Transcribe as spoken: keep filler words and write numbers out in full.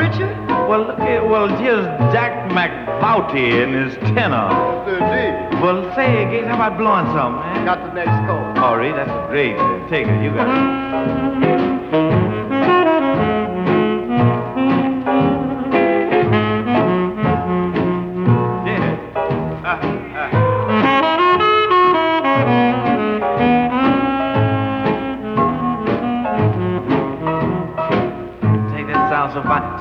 Richard? Well, look here, well, here's Jack McBouty and his tenor. Sir D. Well, say, Gates, how about blowing some, man? Got the next call. All right, that's great. Take it, you got it.